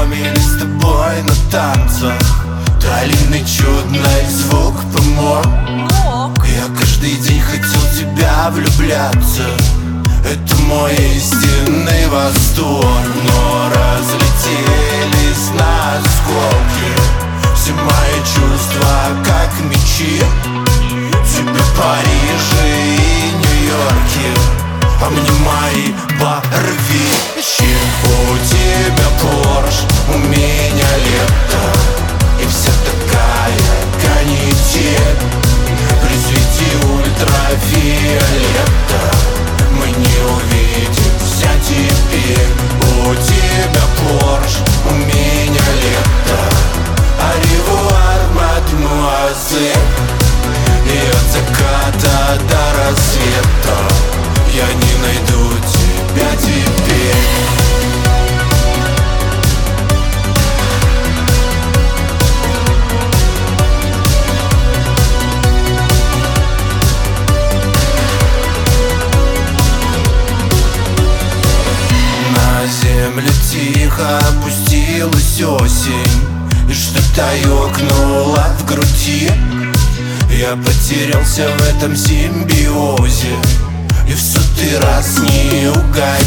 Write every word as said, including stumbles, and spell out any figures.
познакомились с тобой на танцах. Долинный чудный звук помог. Я каждый день хотел в тебя влюбляться. Это мой истинный восторг. Но разлетелись на осколки все мои чувства, как мечи. Тебе Париже и Нью-Йорке, а мне мои барвичи. У тебя Порш, у меня лето, и вся такая канитель. При свете ультрафиолета мы не увидимся теперь. У тебя Порш, у меня лето. Аревуар, мадемуазель. И от заката до рассвета я не найду тебя теперь. На землю тихо опустилась осень, и что-то ёкнуло в груди. Я потерялся в этом симбиозе, и в сотый раз не угодил.